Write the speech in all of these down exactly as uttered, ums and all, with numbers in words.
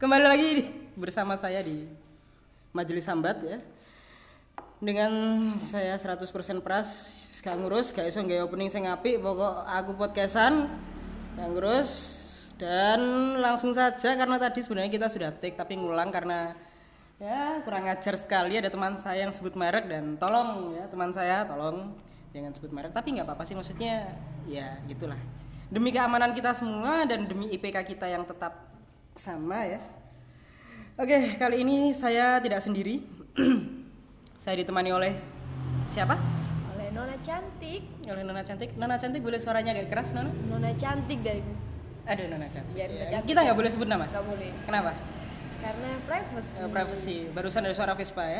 Kembali lagi bersama saya di Majelis Sambat ya. Dengan saya seratus persen pras, gak ngurus, gak iso nggak opening sing apik, pokok aku podcastan, gak ngurus. Dan langsung saja karena tadi sebenarnya kita sudah take tapi ngulang karena ya kurang ajar sekali, ada teman saya yang sebut merek dan tolong ya teman saya tolong jangan sebut merek, tapi nggak apa-apa sih, maksudnya ya gitulah demi keamanan kita semua dan demi I P K kita yang tetap sama ya. Oke, kali ini saya tidak sendiri. Saya ditemani oleh siapa? Oleh Nona Cantik. Oleh Nona Cantik. Nona Cantik boleh suaranya agak keras, Nona? Nona Cantik dari Aduh, Nona Cantik. Ya, Nona Ya. Cantik. Kita nggak boleh sebut nama? Nggak boleh. Kenapa? Karena privacy. Uh, privacy. Barusan ada suara Vespa ya.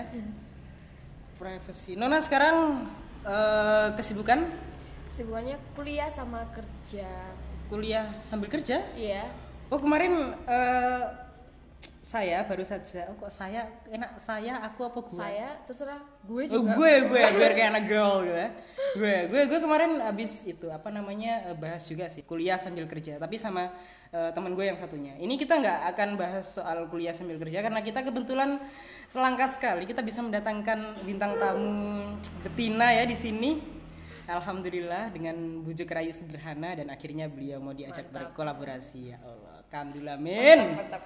Privacy. Nona sekarang uh, kesibukan? Kesibukannya kuliah sama kerja. Kuliah sambil kerja? Iya. Oh, kemarin uh, saya baru saja. Oh, kok saya enak saya aku apa gue? Saya terserah gue Oh, juga. gue gue biar kayak anak girl gitu ya. Gue gue gue kemarin abis itu apa namanya bahas juga sih kuliah sambil kerja, tapi sama uh, teman gue yang satunya. Ini kita nggak akan bahas soal kuliah sambil kerja karena kita kebetulan selangkah sekali kita bisa mendatangkan bintang tamu betina ya di sini. Alhamdulillah dengan bujuk rayu sederhana dan akhirnya beliau mau diajak Mantap. berkolaborasi, ya Allah. Kandulamin. Mantap.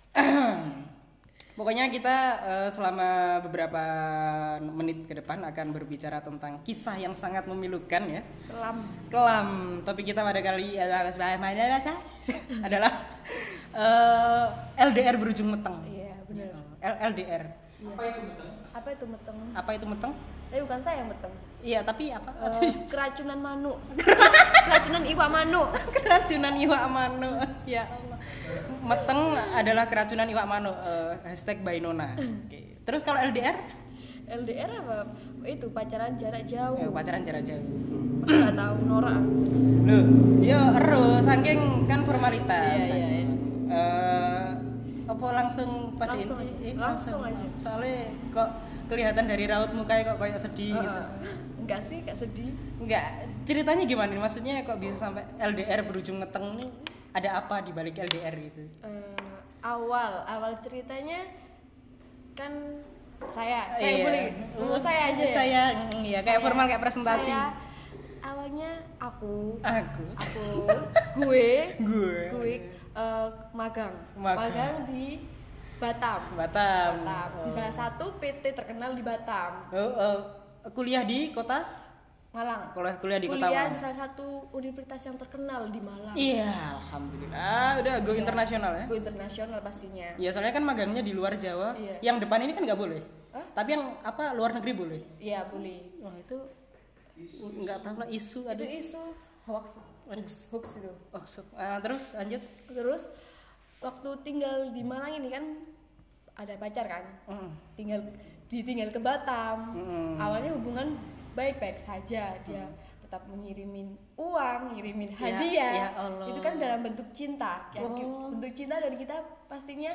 Pokoknya kita uh, selama beberapa menit ke depan akan berbicara tentang kisah yang sangat memilukan ya. Kelam. Kelam. Topik kita pada kali adalah adalah uh, L D R berujung meteng. Iya, benar. L D R. Iya. Apa itu meteng? Apa itu meteng? Apa itu meteng? Tapi bukan saya yang meteng. Iya, tapi apa? Uh, keracunan manu. Keracunan iwak manu. Keracunan iwak manu. Ya Allah. Meteng adalah keracunan iwak manu. Uh, hashtag by Nona. Oke. Terus kalau L D R? L D R apa? Itu pacaran jarak jauh. Eh, pacaran jarak jauh. Masa nggak tahu Nora? Loh, yo ero saking kan formalitas. Iya, iya, iya. Eh, apa langsung pada Langsung inti? aja. Eh, Langsung aja. Soalnya kok kelihatan dari raut mukanya kok kayak sedih Uh, gitu. Enggak sih, enggak sedih. Enggak, ceritanya gimana nih? Maksudnya kok bisa sampai L D R berujung ngeteng nih? Ada apa di balik L D R gitu? Uh, awal awal ceritanya kan saya saya Iya. boleh ngomong saya aja ya. Saya mm, iya kayak Saya- formal kayak presentasi. Saya awalnya aku Aku. aku gue Gue. gue uh, magang. Magang. di Batam. Batam. Batam. Di Oh. salah satu P T terkenal di Batam. Oh, oh, kuliah di kota? Malang. Kuliah kuliah di kota Kuliah Malang. di salah satu universitas yang terkenal di Malang. Iya, alhamdulillah. Udah go Iya. internasional ya. Go internasional pastinya. Iya, soalnya kan magangnya di luar Jawa. Iya. Yang depan ini kan nggak boleh. Hah? Tapi yang apa luar negeri boleh. Iya, boleh. Wah, itu nggak tahu lah isu Itu ada. isu hoax. Hoax, hoax itu. Oh, so- ah, terus lanjut. Terus waktu tinggal di Malang ini kan ada pacar kan, Mm. tinggal ditinggal ke Batam. Mm. Awalnya hubungan baik-baik saja, dia tetap mengirimin uang, ngirimin Ya, hadiah. ya Allah. Itu kan dalam bentuk cinta. Yang ki- Oh. bentuk cinta dari kita pastinya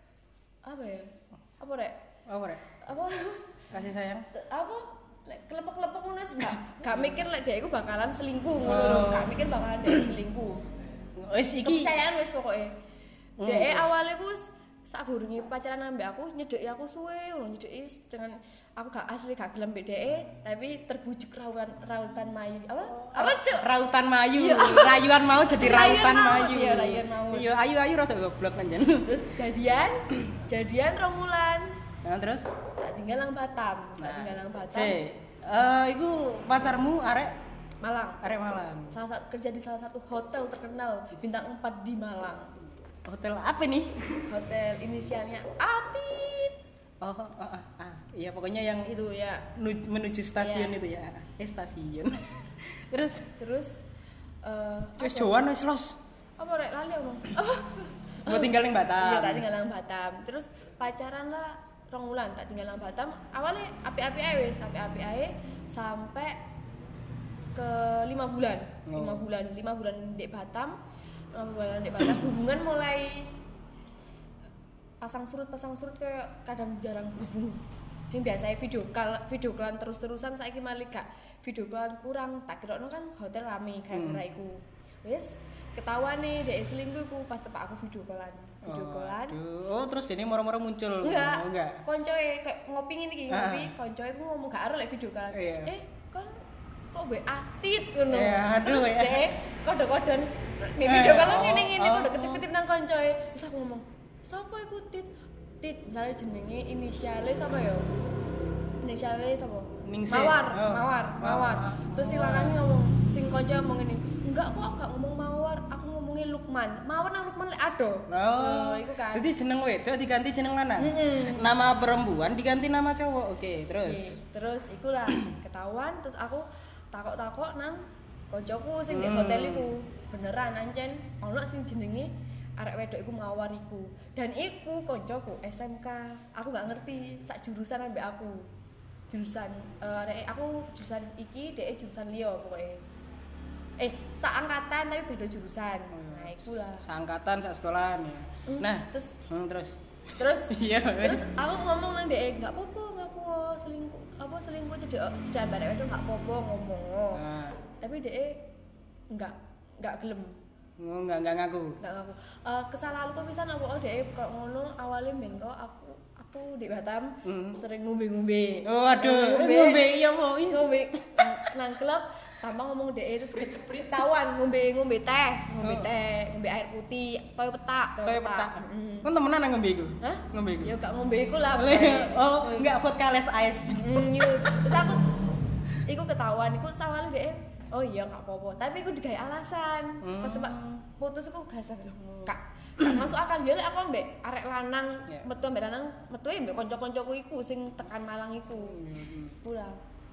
apa ya? Apa rek? Oh, Rek. Apa? Kasih sayang. Apa? Lek kelepek-kelepek ngono gak gak mikir lek dia iku bakalan selingkuh ngono Oh. lho. Gak mikir bakalan dia selingkuh. Wis iki. Kepercayaan wis pokoknya. Hmm. Dek awalnya ku sak gurunge pacaran ambek aku nyedeki aku suwe ngono nyedeki dengan aku gak asli gak gelem mbek dhek tapi terbujuk rautan rautan mayu apa apa cuk Rautan Mayu. Iya. Rayuan mau jadi Rayuan rautan mau. Mayu. Iya, rayuan mau. Iya, ayu-ayu rada goblok kan jan. terus jadian jadian rong wulan Nah, terus tak tinggal nang Batam tak nah, tinggal nang Batam Si, eh iku pacarmu arek Malang arek Malang. salah satu kerja di salah satu hotel terkenal bintang empat di Malang. Hotel apa nih? Hotel inisialnya Atit. Oh, oh, oh, ah, ah. Iya pokoknya yang Itu ya. nu- menuju stasiun Iya. itu ya. Eh stasiun. Terus Terus eh terus apa? Jawan wis los. Apa rek lali omong? Apa? Mau tinggal ning Batam. Iya, tak tinggal nang Batam. Terus pacaran lah rong wulan tak tinggal nang Batam. Awalnya api-api ae wis, api-api ae sampai ke lima bulan. Oh. lima bulan, lima bulan di Batam. lima bulan di Batam hubungan mulai pasang surut pasang surut kayak kadang jarang hubungan. Sing biasanya video call, video callan terus-terusan saiki malah gak video callan kurang. Tak kirokno kan hotel rame kayak Hmm. kira iku. Wis ketahuan nih dek selingkuh ku pas tepak aku video callan video callan oh, oh terus dene moro-moro muncul enggak oh, enggak koncoe kayak ngopi ngene iki ngopi koncoe ku ngomong gak aro lek video callan iya. eh kon kok W A tit ngono iya, aduh, terus ya. dek kode-koden di video callan oh, ngene-ngene oh, kode ketip-ketip nang koncoe terus aku ngomong sapa iku tit tit misalnya jenenge inisiale sapa ya inisiale sapa Ningsih. Mawar, Oh. mawar, mawar. Oh. Terus sing lanang ngomong, sing kanca ngomong ngene, enggak kok gak ngomong mawar, aku ngomongnya Lukman. Mawar nang Lukman lek ado. Oh, iku kan. Jadi jeneng wedok diganti jeneng lanang. Mm-mm. Nama perempuan diganti nama cowok. Oke, terus. Oke, terus iku lah ketahuan terus aku takok-takok nang kancaku sing di Hmm. hotel iku. Beneran ancen ono sing jenenge arek wedok iku mawar iku. Dan iku kancaku S M K. Aku gak ngerti sak jurusan ambek aku. Jurusan uh, arek aku jurusan iki dhek jurusan liya pokoke. Eh, sak angkatan tapi beda jurusan. Nah, iku lah. Seangkatan, sak sekolahan ya. Hmm, Nah, terus hmm, terus. terus Iya. terus aku ngomong nang dhek enggak apa-apa ngaku selingkuh apa selingkuh cedek cedek barek wedok enggak apa-apa ngomong. Nah, Tapi dhek enggak enggak gelem. oh, enggak enggak ngaku. Enggak ngaku. Uh, kesalahanku pisan apa oh dhek kok ngono awale ben kok aku aku di Batam Hmm. sering ngombe-ngombe. Oh, aduh, ngombe iya mau. ngombe nang klub tambah ngomong dhek terus tawan ngombe ngombe teh, ngombe Oh. teh, ngombe air putih, toyo petak, Kayak petak. Heeh. Kon temenan nang ngombe iku? Hah? Ngombe iku. Ya gak ngombe iku lah. Oh, enggak vodka less ice. Mm, yuk. Terus aku iku ketahuan iku sawale dhek. Oh iya gak apa-apa. Tapi iku digawe alasan. Hmm. Pas tepak putus iku gak sadar. Kak, gak masuk akal ya lek aku ambek arek lanang, Yeah. metu ambek lanang, metu ambek kanca-kancaku iku sing tekan Malang iku. Pula.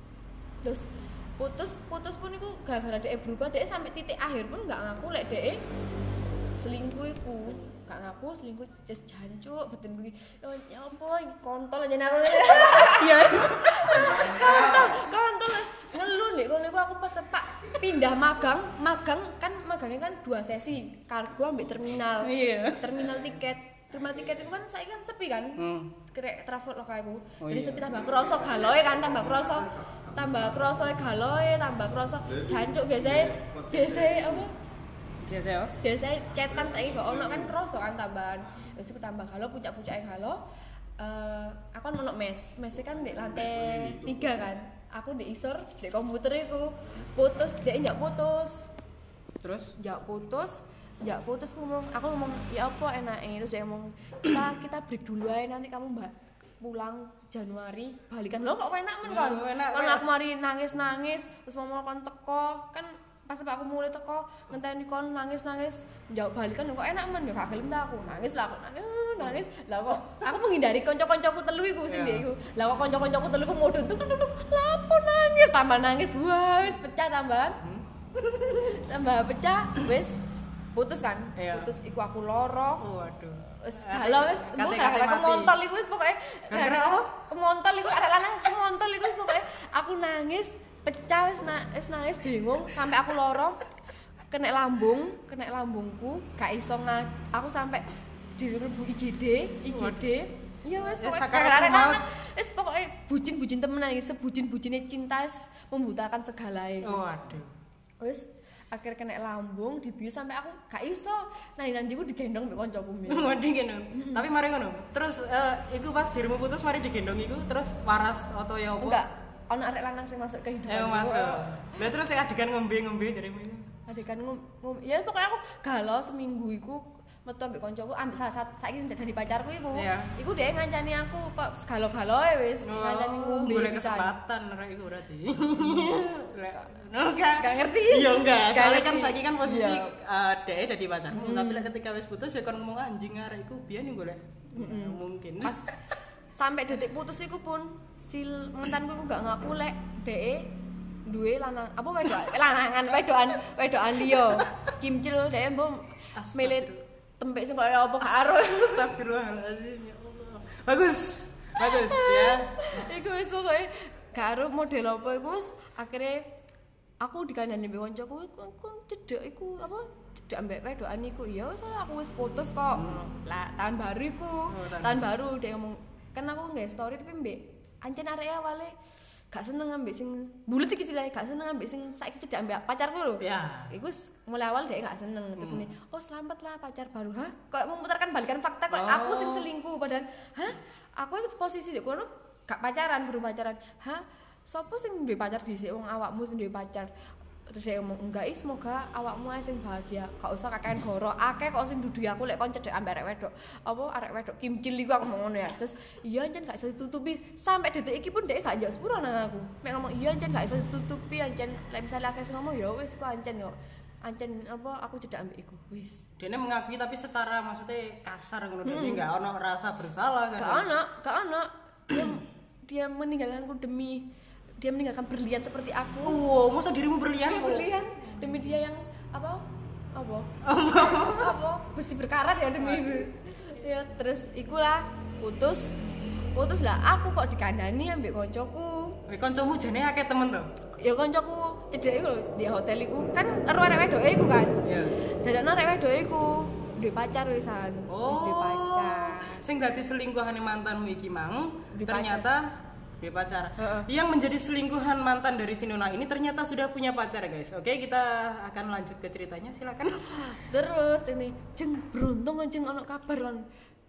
Terus putus putus pun iku gara-gara dhek berubah, dhek sampai titik akhir pun gak ngaku lek dhek selingkuh iku. Gak ngaku selingkuh just jancuk batin kuwi. Oh, ya apa iki kontol aja nang. Iya. Kontol, kontol wis ngeluh nek kono iku aku pas sepak pindah magang, magang kan magangnya kan dua sesi, kargo ambek terminal. Iya. Terminal tiket. Terminal tiket itu kan saya kan sepi kan. Hmm. Krek travel lokal aku. Oh, Jadi iya. sepi tambah kroso galoe kan tambah kroso. Tambah kroso galoe, tambah kroso jancuk biasanya biasanya apa? Biasa ya. Biasanya cetan saiki kok ono kan kroso kan tambahan. Wis aku tambah galo puncak-puncake galo. Eh aku kan ono mes. Mes kan di lantai tiga kan. Aku di isor di komputer iku putus, dia ndak putus. Terus? Ndak putus. Ndak putus aku ngomong, aku ngomong ya apa enake terus dia ngomong kita kita break dulu aja nanti kamu mbak pulang Januari balikan lo kok enak men kon Oh, enak, kan enak. aku mari nangis nangis terus ngomong kon teko kan pas aku mulai teko ngenteni kon nangis nangis jauh balikan kok enak men ya gak gelem ta aku nangis lah aku nangis nangis lah kok aku menghindari kanca-kancaku telu iku sing Iya. ndek iku lah kok kanca-kancaku telu iku modun tuh tuh lapo nangis tambah nangis wah wis pecah tambahan Hmm? tambah pecah wis putus kan Iya. putus iku aku loro Waduh. wis galau wis mbok Kate-kate gara-gara mati. kemontol iku wis pokoke Gara-gara apa? kemontol iku arek lanang kemontol iku wis pokoke aku nangis pecah wis na, wis nangis bingung sampai aku loro kena lambung kena lambungku gak iso nga, aku sampai direbu I G D I G D iya wis Ya, pokoke sakaratul gara-gara arek maut. lanang wis pokoke bucin-bucin temenan iki sebucin-bucine cinta wis membutakan segalae Waduh. wis akhir kena lambung dibius sampai aku gak iso nah nanti aku digendong mbek kancaku mi Waduh ngono. Tapi mari ngono. Terus eh, iku pas dirimu putus mari digendong iku terus waras atau ya apa? enggak ono arek lanang sing masuk kehidupan Eh masuk. Lah terus sing adegan ngombe-ngombe jarimu iku. adegan ngom, ngom ya pokoknya aku galau seminggu iku metu ambek kancaku ambek salah satu saiki sing dadi pacarku iku Iya. iku dhek ngancani aku kok galau-galau wis ngancani ngombe boleh pisan. kesempatan rek iku berarti. Enggak. Gak ngerti. Iya enggak. Gak Soalnya kan ngerti. saiki kan posisi Iya. eh dhek dadi pacarmu, tapi lek ketika wis putus ya kon ngomong anjing arek iku biyen yo golek. Ya, mungkin. Pas sampai detik putus iku pun si mantanku iku gak ngaku lek dhek duwe lanang apa wedokan lanangan wedokan wedokan liya kimcil dhek mbok milih tempe sing kaya apa gak aro Astagfirullahaladzim ya Allah. Bagus. Bagus ya. iku wis pokoke gak aro model apa iku wis akhire aku dikandani mbek kancaku kon kon cedek iku apa cedek ambek wedokan iku iya wis aku wis putus kok lah tahun baru iku Oh, tahun tahun baru dia ngomong kan aku nggak story tapi mbek ancen arek awale gak seneng ambek sing bulet iki cilane gak seneng ambek sing saiki cedak ambek pacarku lho. Ya. Iku mulai awal dia gak seneng terus ini hmm. oh selamat lah pacar baru. Hah? Kok memutarkan balikan fakta kok oh. aku sing selingkuh padahal hah? Aku itu posisi di kono gak pacaran, baru pacaran. Hah? Sopo sing duwe pacar dhisik wong awakmu sing duwe pacar. Terus saya ngomong enggak, semoga awakmu ae sing bahagia. Gak usah kakean goro. Akeh kok sing dudu aku lek kon cedek ambek arek wedok. Apa arek wedok kimcil iku aku ngomong ngono ya. Terus iya ancen gak iso ditutupi. Sampai detik iki pun dhek gak njok sepuro nang aku. Mek ngomong iya ancen gak iso ditutupi ancen lek misale akeh sing ngomong ya wis kok ancen kok. Ancen apa aku cedek ambek iku. Wis. Dene mengakui tapi secara maksudnya kasar ngono hmm. Dene gak ono rasa bersalah kan. Gak ono, gak ono. Dia dia meninggalkanku demi dia meninggalkan berlian seperti aku. Oh, masa dirimu berlian? Dia berlian demi dia yang apa? Apa? Apa? Besi berkarat ya demi ya terus ikulah putus. Putus lah aku kok dikandani ambek koncoku. Ambek koncomu jane akeh temen to? Ya koncoku cedek iku lho di hotel iku kan karo arek wedoke iku kan. Iya. Dadakno arek wedoke iku duwe pacar wisan. Oh. Wis duwe pacar. Sing dadi selingkuhane mantanmu iki mang ternyata punya pacar. Uh-uh. Yang menjadi selingkuhan mantan dari si Nuna ini ternyata sudah punya pacar guys. Oke, kita akan lanjut ke ceritanya, silakan. Terus ini, jeng beruntung jeng ono kabar lan.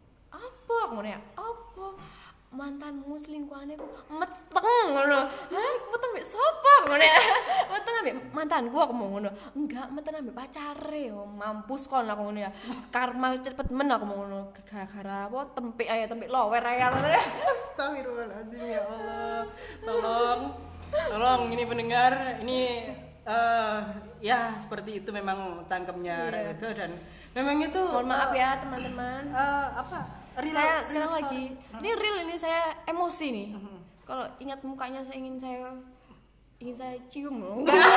Apa ngono ya? Apa mantanmu selingkuhane ku meteng ngono. Hah, meteng mbek sapa ngono ya? Meteng ambek mantanku aku mau ngono. Enggak, meteng ambek pacare. Oh, mampus kon aku ngono ya. Karma cepet men aku mau ngono. Gara-gara apa tempik ae tempik lower ae ngono ya. Astagfirullahaladzim ya Allah. Tolong. Tolong ini pendengar, ini uh, ya seperti itu memang cangkemnya yeah. Itu dan memang itu mohon maaf ya teman-teman. Uh, apa? Real, saya real sekarang story. lagi ini real ini saya emosi nih. Uh-huh. Kalau ingat mukanya saya ingin saya ingin saya cium loh.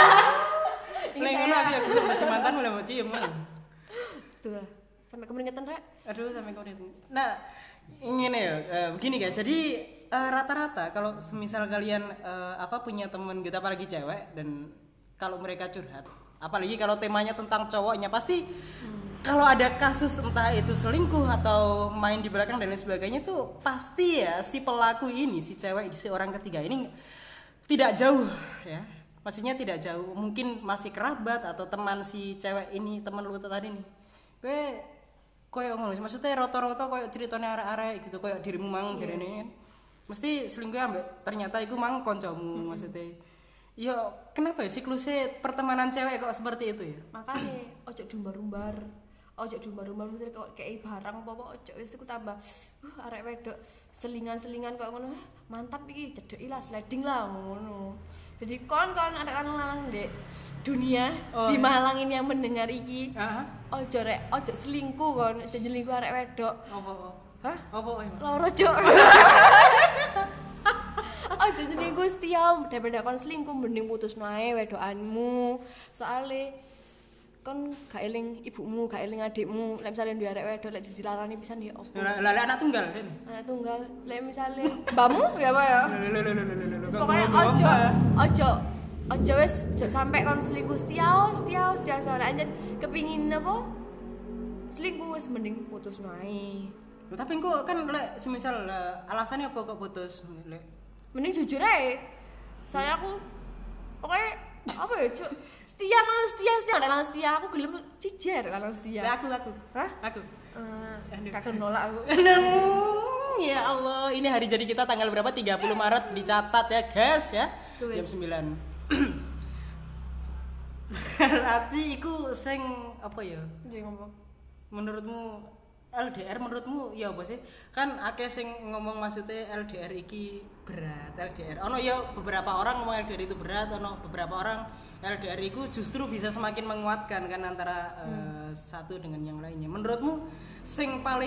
Ingin saya dia belum mati mantan mulai mau cium. Tuh lah, sampai keringetan rek. Aduh sampai keringetan. Nah, ingin ya uh, begini guys. Jadi uh, rata-rata kalau semisal kalian uh, apa punya teman gitu apalagi cewek dan kalau mereka curhat, apalagi kalau temanya tentang cowoknya pasti hmm. Kalau ada kasus entah itu selingkuh atau main di belakang dan lain sebagainya tuh pasti ya si pelaku ini si cewek si orang ketiga ini tidak jauh ya, maksudnya tidak jauh, mungkin masih kerabat atau teman si cewek ini, teman lu tadi nih, gue koyo ngono, maksudnya roto-roto koyo ceritanya arek-arek gitu, koyo dirimu mang yeah. Jarene kan, mesti selingkuh ambek ternyata iku mang koncomu mm-hmm. Maksudnya, yo kenapa ya siklusnya pertemanan cewek kok seperti itu ya? Makanya ojo dumbar-dumbar. Ojo dumbar-dumbar mesti kok kayak barang apa-apa ojo wis iku tambah uh arek wedok selingan-selingan kok ngono mantap iki cedeki lah sliding lah ngono. Jadi kon-kon arek lanang-lanang di dunia oh, di Malang ini yang mendengar iki uh-huh. Ojo rek ojo selingkuh kon ojo nyelingkuh arek wedok. Apa apa? Hah? Apa emang? Loro cuk. Ojo selingkuh setia daripada kon selingkuh mending putus nae wedokanmu. Soale kon gak eling ibumu, gak eling adikmu, lek misale duwe arek wedok lek dilarani pisan ya opo. Lah lek anak tunggal kan. Anak tunggal, lek misale mbahmu ya apa ya? Pokoknya ojo ojo ojo wis sampai kon selingkuh setia, setia, setia soalnya anjen kepingin apa? Selingkuh wis mending putus nae. Loh, tapi kok kan lek semisal uh, alasannya apa kok putus lek? Mending jujur ae. Saya aku pokoknya apa ya, Cuk? Setia mau setia setia ada lang setia aku gelem cijer kalau setia. Lah aku aku. Hah? Aku. Eh, kakek nolak aku. Ya Allah, ini hari jadi kita tanggal berapa? tiga puluh Maret dicatat ya, guys ya. Tuh, jam sembilan. Berarti iku sing apa ya? Menurutmu L D R menurutmu ya apa sih? Kan akeh sing ngomong maksudnya L D R iki berat, L D R. Ono ya beberapa orang ngomong L D R itu berat, ono beberapa orang L D R itu justru bisa semakin menguatkan kan antara hmm. uh, satu dengan yang lainnya. Menurutmu sing paling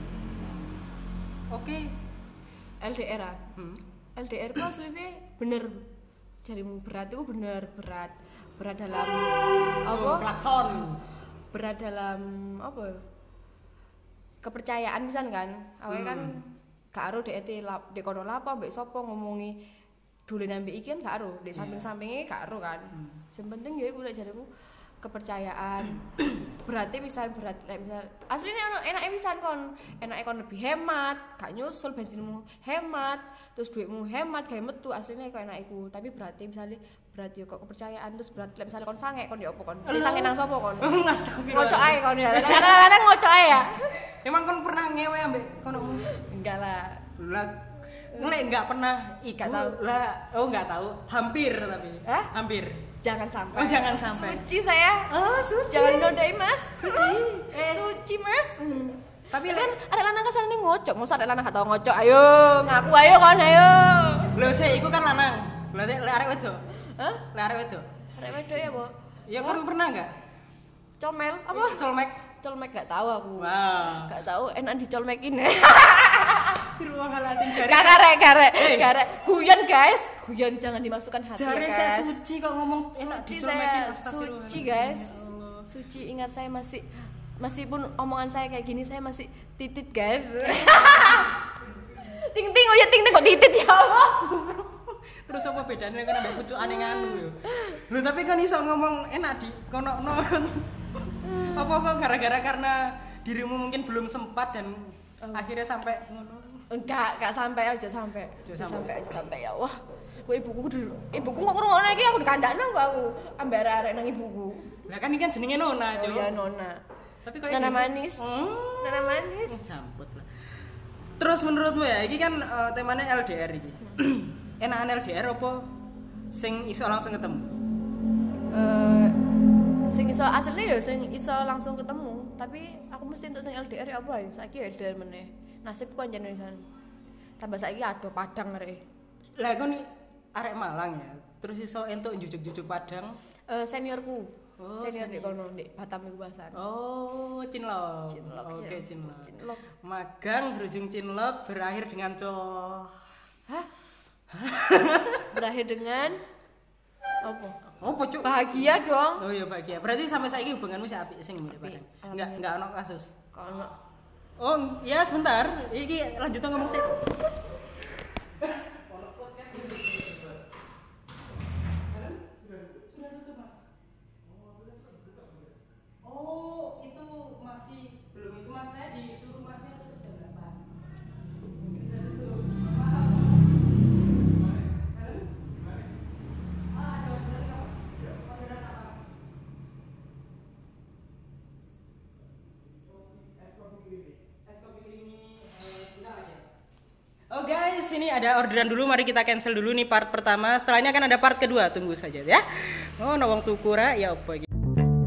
oke okay? L D R ah? Hmm? L D R itu aslinya bener jarimu berat itu bener berat berat dalam apa? Oh, klakson. Berat dalam apa? Kepercayaan pisan kan. Awake hmm. kan gak ero dhek dhek kono lapo mbek sapa ngomongi dolen ambek iki kan gak ero, ndek samping-sampinge gak ero kan. Hmm. Sing penting ya iku lek jariku kepercayaan. Berarti misal berat like, misal aslinya ono enake pisan kon, enake kon lebih hemat, gak nyusul bensinmu hemat, terus duitmu hemat, gawe metu aslinya kok enak iku. Tapi berarti misalnya berarti kok kepercayaan terus berat like, misalnya kon sange kon ya opo kon? Dia sange nang sapa kon? Ngocok ae kon ya. Kadang-kadang ngocok ae ya. Emang kon pernah ngewe ambek kono? Enggak lah. Lah ngelek enggak pernah iku lah. Oh enggak tahu, hampir tapi. Hah? Hampir. Jangan sampai. Oh, jangan sampai. Suci saya. Oh, suci. Jangan nodai, Mas. Suci. Eh. Suci, Mas. Hmm. Tapi kan ada lanang kesana nih ngocok, masa ada lanang gak tau ngocok. Ayo, ngaku ayo kon ayo. Lho, sik iku kan lanang. Berarti lek arek wedok. Hah? Lek arek wedok. Arek wedok ya, Bu? Ya kon pernah enggak? Comel apa? Colmek. Colmek gak tahu aku. Wah. Gak tahu enak dicolmekin. Astagfirullahaladzim jare. Karek karek karek. Guyon guys, guyon jangan dimasukkan hati jare ya guys. Jare saya suci kok ngomong enak suci dicolmekin. Saya suci guys. Suci, ingat saya masih meskipun omongan saya kayak gini saya masih titit guys. Ting ting oh ya ting ting kok titit ya Allah. Terus apa bedanya kan ambek pucukane nganu yo. Lho tapi kan iso ngomong enak di kono-kono. Apa kok gara-gara karena dirimu mungkin belum sempat dan oh. akhirnya sampai ngono? Enggak, enggak sampai aja sampai. Aja sampai. sampai aja sampai ya. Wah, kok ibuku kudu ibuku kok ngrungokno iki aku dikandakno kok aku ambek arek nang ibuku. Lah kan iki kan jenenge Nona, Jo. Oh ya Nona. Tapi kok Nona manis. Hmm. Nona manis. Camput lah. Terus menurutmu ya, iki kan uh, temanya L D R iki. Enakan L D R apa sing iso langsung ketemu? Eh uh, sing iso aslinya ya sing iso langsung ketemu, tapi aku mesti untuk sing L D R ya apa ya? Saiki ya L D R meneh. Nasibku anjen wisan. Tambah saiki ado Padang arek. Lah kon arek Malang ya. Terus iso entuk jujuk-jujuk Padang. Eh uh, seniorku. Oh, senior di kono di Batam iku bahasan. Oh, Cinlok. Cinlok. Oke, Ya. Cinlok. Cinlok. Magang berujung Cinlok berakhir dengan cowok. Hah? Berakhir dengan apa? Oh, pocok. Bahagia dong. Oh iya bahagia. Berarti sampai saiki hubunganmu sih apik sing mirip Padang. Enggak enggak ono kasus. Kono. Oh, ya sebentar. Iki lanjut ngomong sih. Oh, itu masih belum itu Mas, saya disuruh Masnya itu jam berapa? Oh guys, ini ada orderan dulu, mari kita cancel dulu nih part pertama. Setelahnya akan ada part kedua, tunggu saja ya. Oh, nawang tuku ra ya apa iki?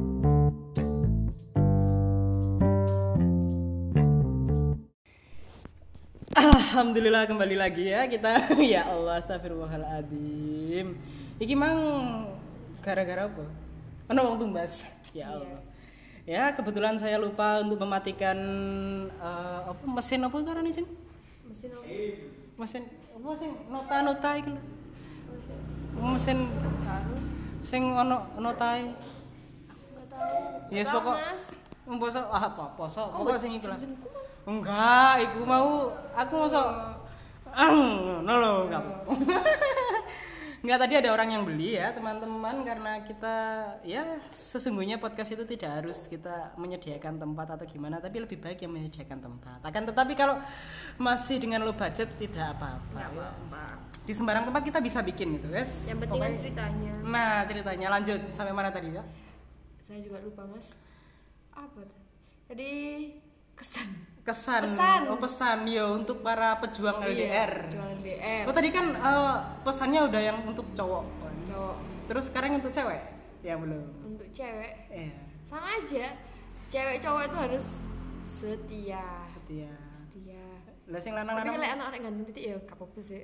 Alhamdulillah kembali lagi ya kita. Ya Allah, astagfirullahaladzim. Iki mang gara-gara apa? Ono wong tumbas. Ya Allah. Ya kebetulan saya lupa untuk mematikan uh, apa mesin apa karane sing? Mesin apa? Mesin apa sing nota-nota iki lho. Mesin Karo. sing ono notae. Enggak tahu. Yes pokok. Mbosok ah apa poso pokok sing iku lah. Jenengku Enggak, iku mau aku mosok ah, no lo enggak. Enggak, tadi ada orang yang beli ya, teman-teman, karena kita ya sesungguhnya podcast itu tidak harus kita menyediakan tempat atau gimana, tapi lebih baik yang menyediakan tempat. Akan tetapi kalau masih dengan low budget tidak apa-apa. Enggak apa-apa. Di sembarang tempat kita bisa bikin gitu, guys. Yang penting kan ceritanya. Nah, ceritanya lanjut sampai mana tadi ya? Saya juga lupa, Mas. Apa tuh? Jadi kesan Kesan, pesan. oh pesan ya untuk para pejuang L D R. Iya, pejuang L D R. Oh tadi kan uh, pesannya udah yang untuk cowok. Cowok. Terus sekarang untuk cewek? Ya belum. Untuk cewek Iya. sama aja. Cewek cowok itu harus setia. Setia. Setia. Lah sing Tapi lanang-lanang. kalau anak-anak ganteng titik ya gak apa-apa sih.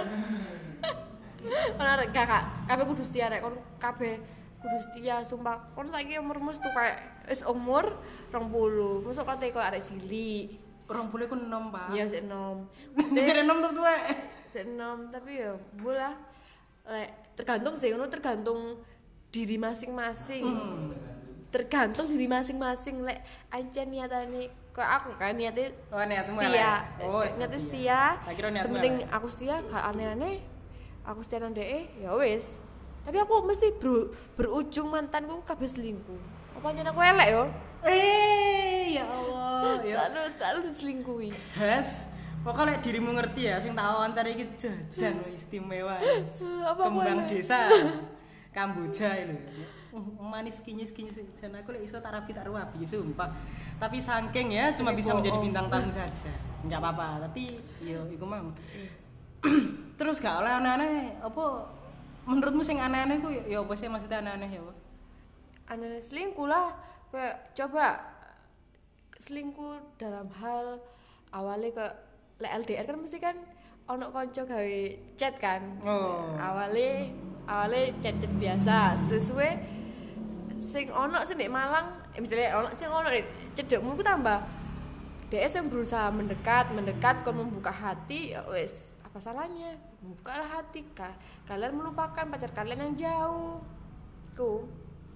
Ono arek kakak, kabeh kudu setia rek kon kabeh kudu setia sumpah. Kon saiki umurmu tuh kayak wis umur rong puluh. Mosok kate kok arek cilik. Orang boleh ku enom, Pak. Iya sik enom. Jadi enom tuh tuwe. Sik enom tapi ya bola lek tergantung sih ngono tergantung diri masing-masing. Hmm. Tergantung diri masing-masing lek ancen niatane kok aku kan niatnya Oh, niatmu setia. elek. Oh, niatnya setia. setia. Tak kira niatmu Sementing elek. aku setia gak aneh-aneh. Aku setia nang dhek ya wis. Tapi aku mesti ber, berujung mantanku kabeh selingkuh. Apa nyen aku elek yo? Eh, ya Allah, ya. Selalu selalu diselingkuhi. Has, pokoknya dirimu ngerti ya, sing tak wawancara iki jajan istimewa. Apa Kembang boleh? desa. Kamboja lho. Manis kinyis-kinyis jan aku lek iso tak rapi tak ruapi sumpah. Tapi saking ya cuma bisa menjadi bintang tamu saja. Enggak apa-apa, tapi yo iku mau. Terus gak oleh aneh-aneh apa menurutmu sing aneh-aneh ku ya apa sih maksudnya aneh-aneh ya apa? Aneh selingkuh lah. Kayak coba selingkuh dalam hal awalnya ke lek L D R kan mesti kan ono konco gawe chat kan. Oh. Awalnya awalnya chat-chat biasa, sesuai sing ono sing nek Malang, eh, misalnya ono sing ono cedekmu ku tambah D S yang berusaha mendekat, mendekat kon membuka hati, ya wes apa salahnya? Bukalah hati kah. Kalian melupakan pacar kalian yang jauh. Ku.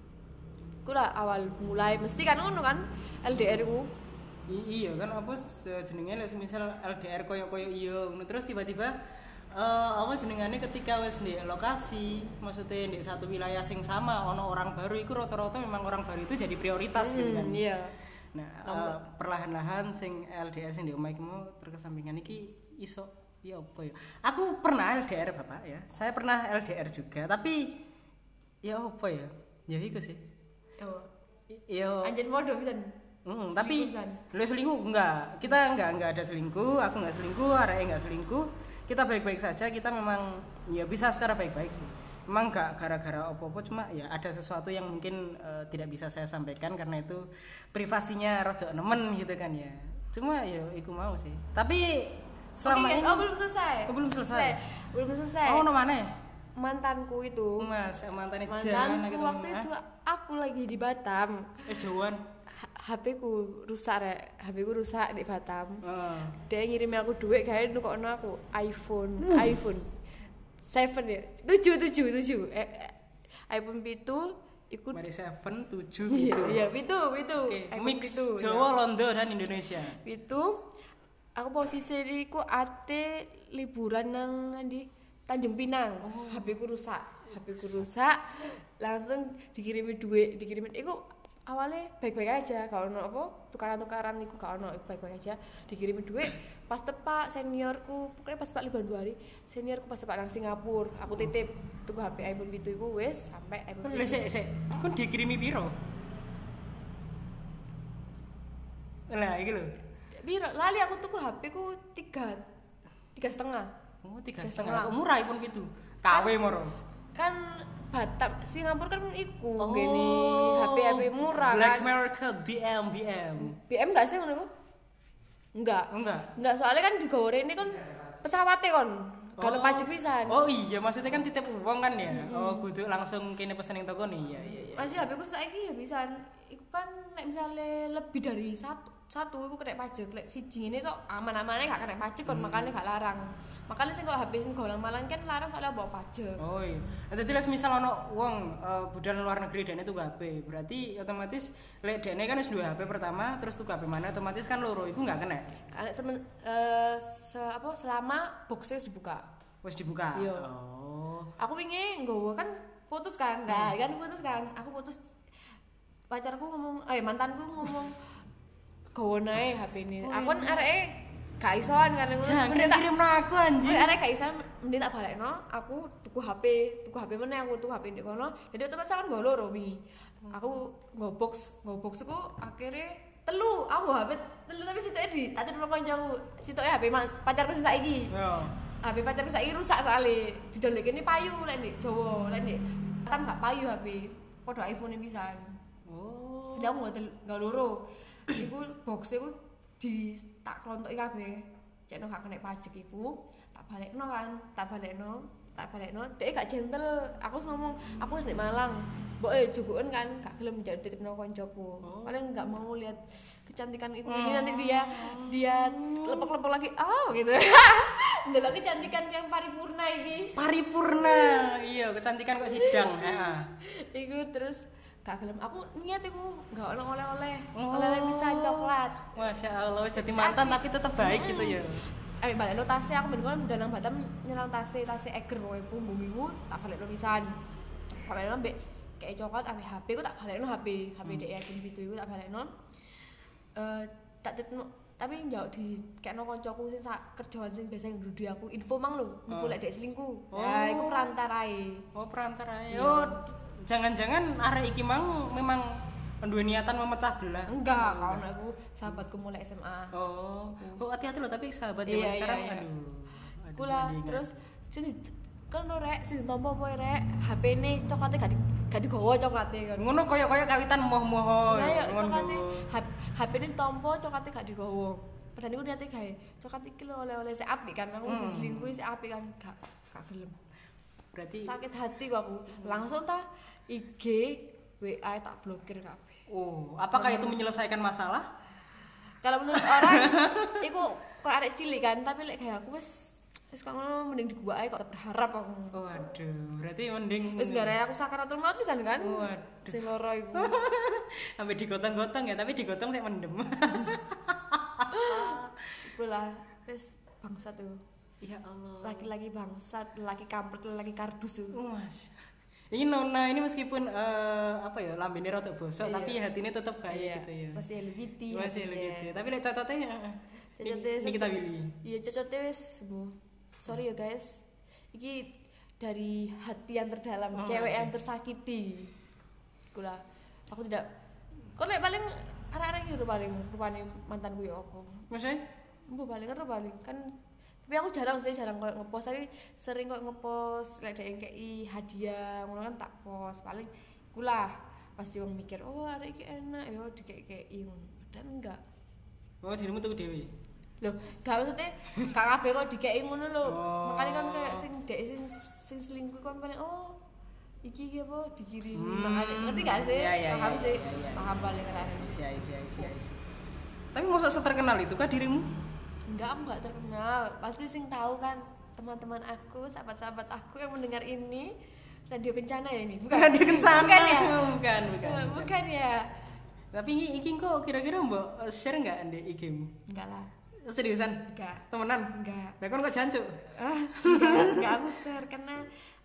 Ku lah awal mulai mesti kan ngono kan L D R ku. I- iya kan apa jenenge lek misal L D R koyo-koyo iya ngono terus tiba-tiba eh apa jenengane ketika wis di lokasi maksudnya di satu wilayah sing sama ono orang baru itu rata-rata memang orang baru itu jadi prioritas gitu kan. Hmm, iya. Nah, eh, perlahan-lahan sing L D R sing di omah iki mau terkesampingan iki iso ya apa ya. Aku pernah L D R Bapak ya. Saya pernah L D R juga, tapi ya apa ya? Ya iku sih. Oh. I- Yo Anjen modho pisan. Hmm, tapi Selingkuh, San. lu selingkuh enggak? Kita enggak enggak ada selingkuh, aku enggak selingkuh, arek enggak selingkuh. Kita baik-baik saja, kita memang ya bisa secara baik-baik sih. Memang enggak gara-gara apa-apa, cuma ya ada sesuatu yang mungkin uh, tidak bisa saya sampaikan karena itu privasinya rada nemen gitu kan ya. Cuma ya iku mau sih. Tapi selama Oke, ini oh belum selesai. Oh, belum selesai. Belum selesai. Oh, no mana? Mantanku itu. Mas, mantannya Mantanku waktu itu aku lagi di Batam. Es jauhan. H P ku rusak rek, H P ku rusak di Batam. Heeh. Dia ngirim aku duit kayak nukokno aku iPhone, iPhone tujuh ya. tujuh tujuh tujuh. Eh, eh, iPhone pitu ikut Mari seven tujuh iya, gitu. iya, pitu, pitu. Oke, iPhone mix pitu, Jawa, ya. Londo dan Indonesia. Pitu. Aku posisi iku ate liburan nang ndi Tanjung Pinang. Oh. H P ku rusak. H P ku rusak. Langsung dikirimi duit, dikirimin iku awalnya baik-baik aja, kalau ono apa tukaran-tukaran iku gak ono, iku baik-baik aja. Dikirimi duit pas tepak seniorku, pokoknya pas tepak libur dua hari, seniorku pas tepak nang Singapura, aku titip tuku H P iPhone pitu iku wis sampai iPhone Kon pitu. sik sik, kon dikirimi piro? Lah iki lho. Piro? Lali aku tuku H P ku tiga tiga setengah. Oh, tiga Tiga setengah. setengah. Kok murah iPhone pitu. K W moro. Kan Batam, Singapura kan iku Oh, gini H P H P murah Black kan. Market B M B M. B M enggak sih ngono iku? Enggak. Oh, enggak. Enggak, soalnya kan digawe rene kan pesawate kon. Kalau Oh. pajak pisan. Oh iya, maksudnya kan titip uang kan ya. Oh, kudu langsung kene pesen ning toko nih. Iya, iya, iya. Masih H P ku saiki ya pisan. Iku kan nek misale lebih dari satu satu iku kena pajak. Lek siji ngene tok aman-amane gak kena pajak kon, makane gak larang. Makanya sing kok H P sing golang malang kan larang soalnya bawa pajak. Oh iya. Dadi lek misal ono wong uh, budal luar negeri dene tuku H P, berarti otomatis lek dene kan wis duwe H P pertama terus tuku H P mana otomatis kan loro iku enggak kena. Karena semen, eh, se, apa selama boxnya wis dibuka. Wis dibuka. Iya. Oh. Aku ingin nggowo kan putus kan. Nah, kan putus kan. Aku putus pacarku ngomong, eh mantanku ngomong gowo nae H P ini. Oh, Aku kan iya. areke gak isoan kan ngono. Jangan Mending tak- kirim aku anjing. Mending arek gak iso mending tak balekno, aku tuku H P, tuku H P meneh aku tuku H P ndek kono. Jadi otomatis kan nggo loro wingi. Aku nggo box, nggo box iku akhirnya telu, aku H P telu tapi sitoke di tak titip kancaku. Sitoke H P man- pacarku sing saiki. Yo. H P pacarku saiki rusak soalé. Didol kene payu lek ndek Jawa, lek ndek Batam gak payu H P. Padha iPhone pisan. Oh. Jadi aku nggak tel- nggak loro. Iku box iku di tak klontoki kabeh. Cekno gak kena pajak iku, tak balekno kan, tak balekno, tak balekno. Dek gak gentle. Aku wis ngomong, aku wis nek Malang. Mbok eh juguken kan gak gelem njak titipno koncoku. Oh. Paling gak mau lihat kecantikan iku ini nanti dia dia lepok-lepok lagi. Oh gitu. Ndelok kecantikan yang paripurna iki. Paripurna. Iya, kecantikan kok sidang. Heeh. Iku terus gak gelem aku niat iku gak ono oleh-oleh. Oh. Oleh-oleh bisa coklat. Masya Allah, wis dadi mantan tapi tetap baik gitu ya. Eh balekno tasnya aku ben kon udah nang Batam nyelang tasnya, tasnya Eger kowe punggung iku tak balekno pisan. tak balekno mbek kayak coklat ambek H P ku tak balekno H P H P dhek yakin gitu iku tak balekno eh tak tetno tapi njauh di kekno kancaku sing sak kerjaan sing biasa ngrudi aku info mang lho info lek dhek selingkuh nah iku perantarae oh perantarae oh jangan-jangan arek iki mang memang menduwe niatan memecah belah enggak kalau aku sahabatku mulai S M A oh oh hati-hati loh tapi sahabat zaman iya, sekarang iya, iya. aduh kula terus sini kan lo rek sing tompo apa rek H P-ne coklate gak di gak digowo coklate kan ngono koyo-koyo kawitan moh-moh nah ya coklate H P-ne tompo coklate gak digowo padahal niku niate gawe coklat iki lho oleh-oleh sik apik kan aku wis selingkuh sik apik kan gak gak gelem berarti sakit hati kok aku langsung ta I G W A tak blokir kabeh oh apakah itu menyelesaikan masalah kalau menurut orang iku kok arek cilik kan tapi lek kayak aku wis wis kok ngono mending di gua ae kok berharap aku. Oh aduh, berarti mending Wis gara aku sakaratul maut pisan kan? Waduh. Sing loro iku. Sampai digotong-gotong ya, tapi digotong sik mendem. Iku lah wis bangsat tuh. Ya Allah. Laki-laki bangsat, laki kampret, laki kardus tuh. Oh, Mas. Ini Nona ini meskipun uh, apa ya lambene rada bosok iya. Tapi hatinya tetap baik iya. Gitu ya. Masih L G B T. Masih L G B T. Tapi lek cocotnya cocotnya ini kita pilih. Iya, cocotnya wis bu. Sorry ya guys. Iki dari hati yang terdalam, oh, cewek okay. yang tersakiti. Kula aku tidak kok lek paling arek-arek iki paling rupane mantanku ya apa. Maksudnya? Mbok paling kan paling kan tapi aku jarang sih jarang koyo ngepost tapi sering koyo ngepost lek dhek ngekei hadiah ngono kan tak post paling kula pasti wong mikir oh arek iki enak ya dikekei ngono padahal enggak oh dirimu tuku dhewe lho gak maksudnya gak kabeh kok dikekei ngono lho oh. Makanya kan kayak sing dhek sing sing selingkuh kan paling oh iki iki apa dikirim hmm. Makanya ngerti gak sih ya, ya, paham ya, sih ya, ya, ya. Paham paling kan iya iya iya iya tapi masa seterkenal itu kah dirimu? Enggak, aku enggak terkenal. Pasti sing tahu kan teman-teman aku, sahabat-sahabat aku yang mendengar ini Radio Kencana ya ini. Bukan Radio Kencana. Bukan ya? Bukan, bukan. Bukan, bukan ya. Tapi ini iki kok kira-kira mbok share enggak ndek I G-mu? Enggak lah. Seriusan? Enggak. Temenan? Enggak. Lah kon kok jancuk? Ah, enggak, enggak aku share karena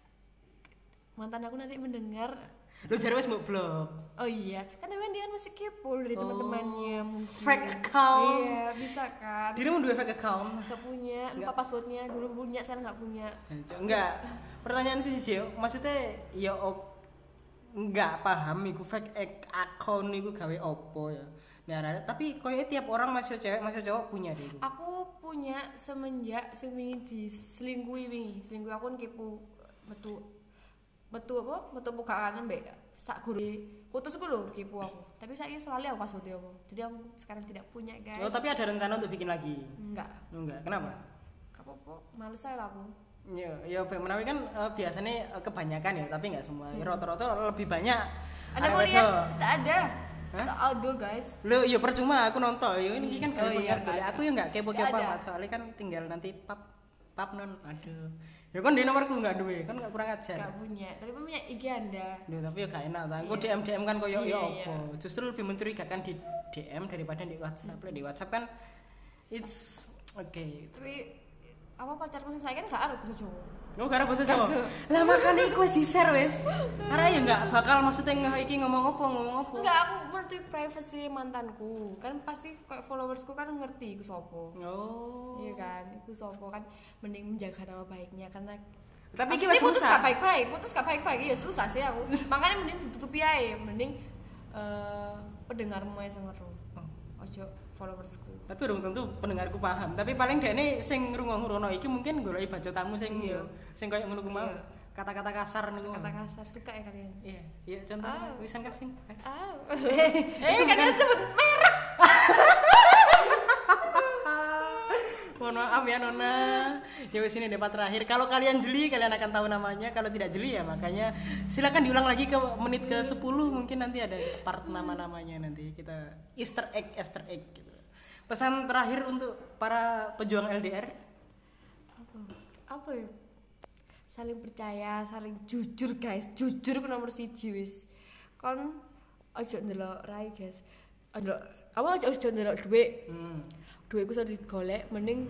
mantan aku nanti mendengar. Lu jare wis mbok blok. Oh iya, kan teman dia masih kepo dari oh, teman-temannya mungkin. Fake account. Iya, bisa kan. Dirimu duwe fake account? Enggak punya, lupa passwordnya. Dulu punya, sekarang enggak punya. Enggak. Pertanyaanku sih, maksudnya ya enggak paham iku fake account iku gawe opo ya. Nah, tapi koyo tiap orang masih cewek, masih cowok punya deh. Aku punya semenjak sing wingi diselingkuhi wingi. Selingkuh aku kan kepo metu metu apa? Metu bukaan mbek sak guru putusku lho kepo aku. Tapi saiki selalu aku password aku. Jadi aku sekarang tidak punya, guys. Oh, tapi ada rencana untuk bikin lagi? Enggak. Enggak. Kenapa? Enggak apa-apa, malu saya lah aku. Ya, ya menawi kan uh, biasanya uh, kebanyakan ya, tapi enggak semua. Hmm. Rata-rata lebih banyak. Ada mau lihat? Tak ada. Atau audio, guys. Loh, iya percuma aku nonton. Ya ini kan oh, iya, aku ya enggak kepo-kepo amat. Soalnya kan tinggal nanti pap pap non. Aduh. Ya kan di nomorku enggak duwe, kan enggak kurang ajar. Enggak punya, tapi punya I G Anda. Duh, tapi ya gak enak ta. Engko D M D M kan koyo ya opo. Justru lebih mencurigakan di D M daripada di WhatsApp. Di WhatsApp kan it's okay. Tapi apa pacarku sing saya kan gak arep bojo cowok. Oh, gara basa Jawa. Lah makane iku wis di-share wis. Karena ya enggak bakal maksudnya iki ngomong opo, ngomong opo. Enggak, aku menurut privacy mantanku. Kan pasti kayak followersku kan ngerti iku sapa. Oh. Iya kan, iku sapa kan mending menjaga nama baiknya karena tapi iki wis putus gak baik-baik, putus gak baik-baik ya susah sih aku. Makanya mending ditutupi ae, mending uh, pendengarmu ae sing ngeru. Ojo followersku. Tapi urung tentu pendengarku paham. Tapi paling dekne sing ngrungokno iki mungkin goleki bacotamu sing iya. sing koyo ngono ku mau. Kata-kata kasar niku. Kata kasar suka ya kalian. Iya, iya contohnya oh. Wisan kasing. Ah. Eh, kalian sebut merek. Mohon maaf ya Nona. Ya wis ini debat terakhir. Kalau kalian jeli kalian akan tahu namanya. Kalau tidak jeli ya makanya silakan diulang lagi ke menit ke sepuluh mungkin nanti ada part nama-namanya nanti kita Easter egg Easter egg gitu. Pesan terakhir untuk para pejuang L D R apa? Apa ya? Saling percaya, saling jujur guys. Jujur ku nomor siji wis. Kon ojo ndelok rai guys. Ndelok apa ojo ojo ndelok dhuwit. Hmm. Dhuwitku iso digolek mending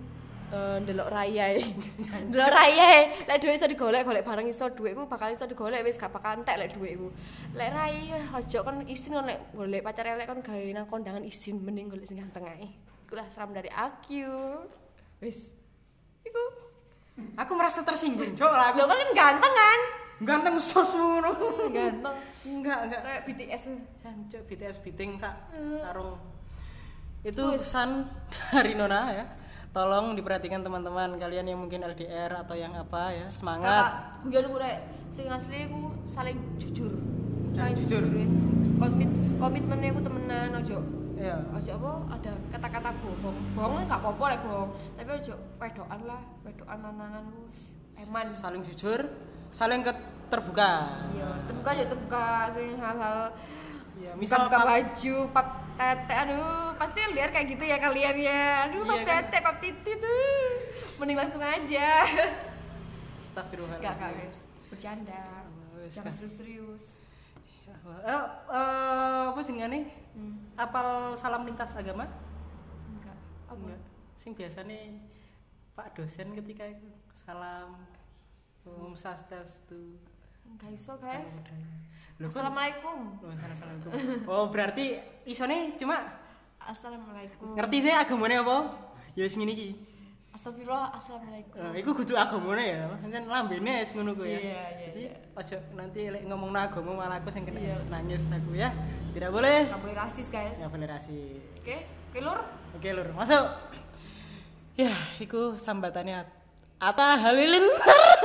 eh, ndelok raya. Ndelok raya, lek dhuwit iso digolek, golek barang iso dhuwitku bakal iso digolek wis gak bakal entek lek dhuwitku. Lek rai ojo kon isin kon lek golek pacar elek kon gawe nang kondangan isin mending golek sing ganteng ae. Iku lah saran dari aku. Wis. Iku. Aku merasa tersinggung, Cok. Lah aku Lho kan ganteng kan? ganteng sos ngono. Ganteng. Enggak, enggak. Kayak B T S. Jancuk B T S biting sak tarung. Itu pesan dari Nona ya. Tolong diperhatikan teman-teman kalian yang mungkin L D R atau yang apa ya, semangat. Guyonku rek sing asli ku saling jujur. Saling jujur. Wis. Komit komitmennya ku temenan ojo. Iya. Ojo apa ada kata-kata bohong. Bohong enggak apa-apa lek bohong, tapi ojo wedokan lah, wedokan lanangan ku eman. Saling jujur, saling terbuka. Iya, terbuka aja terbuka sing hal-hal. Iya, Misal misal buka pap- baju, pap tete, aduh pasti liar kayak gitu ya kalian ya. Aduh, pap Iya kan? tete, pap titi tuh. Mending langsung aja. Astagfirullahaladzim. Enggak, enggak guys. Bercanda. Wes, Jangan kan. serius-serius. Ya Allah. Eh, eh, apa jenenge? Hmm. Apal salam lintas agama? Enggak. Apa? Enggak. Sing biasane Pak dosen ketika itu salam Om Swastiastu. Enggak iso, guys. Loh, kan- Assalamualaikum. Loh, assalamualaikum. Oh, berarti isone cuma Assalamualaikum. ngerti sih agamane apa? Ya wis ngene iki. Astagfirullah, assalamualaikum. Nah, iku kudu agamane ya. Pancen lambene wis ngono ku ya. Iya, iya, Jadi iya. ojo nanti lek ngomongno agama malah aku sing kena Iya. nangis aku ya. Tidak boleh. Enggak boleh rasis, guys. Enggak boleh rasis. Oke, oke lur. Oke, Lur. Masuk. Ya, iku sambatannya Atta Halilintar.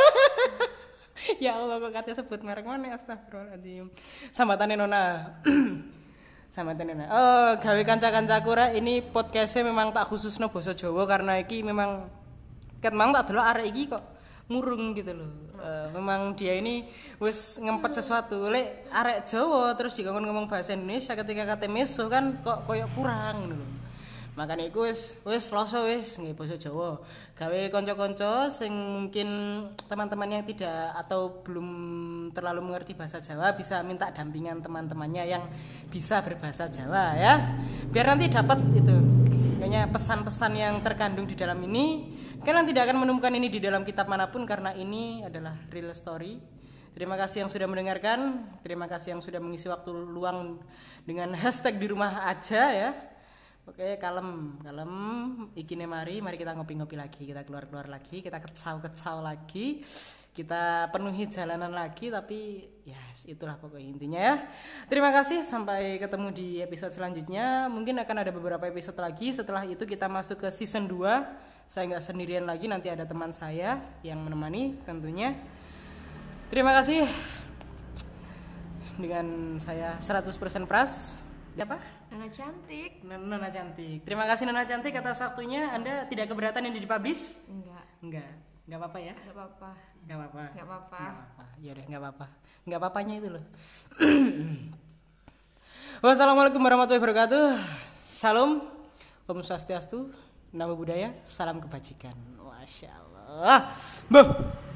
Ya Allah, kok katanya sebut merek mana? Astagfirullahaladzim. Sambatannya Nona. Sambatannya Nona. Oh, gawe kanca-kancaku rek, ini podcastnya memang tak khususno basa Jawa karena iki memang ket mang tak delok arek iki kok murung gitu loh. Eh, memang dia ini wis ngempet sesuatu. Lek arek Jawa terus dikongkon ngomong bahasa Indonesia ketika kate meso kan kok koyo kurang ngono lho. Makanya iku wis wis loso wis nggih basa Jawa. Gawe kanca-kanca sing mungkin teman-teman yang tidak atau belum terlalu mengerti bahasa Jawa bisa minta dampingan teman-temannya yang bisa berbahasa Jawa ya. Biar nanti dapat itu kayaknya pesan-pesan yang terkandung di dalam ini. Kalian tidak akan menemukan ini di dalam kitab manapun karena ini adalah real story. Terima kasih yang sudah mendengarkan. Terima kasih yang sudah mengisi waktu luang dengan hashtag di rumah aja ya. Oke, kalem, kalem. Ikine mari, mari kita ngopi-ngopi lagi, kita keluar-keluar lagi, kita kecau-kecau lagi, kita penuhi jalanan lagi. Tapi ya yes, itulah pokoknya intinya ya. Terima kasih, sampai ketemu di episode selanjutnya. Mungkin akan ada beberapa episode lagi. Setelah itu kita masuk ke season dua. Saya nggak sendirian lagi, nanti ada teman saya yang menemani tentunya. Terima kasih. Dengan saya seratus persen pras. Apa? Nana cantik. Nona cantik. Terima kasih Nona cantik atas waktunya. Anda tidak keberatan ini dipublish? Enggak. Enggak. Enggak apa-apa ya? Enggak apa-apa. Enggak apa-apa. Enggak apa-apa. Enggak apa-apa. Ya udah enggak apa-apa. Enggak apa-apanya itu loh. Wassalamualaikum warahmatullahi wabarakatuh. Shalom. Om Swastiastu. Namo Buddhaya. Salam kebajikan. Masya Allah. Boh.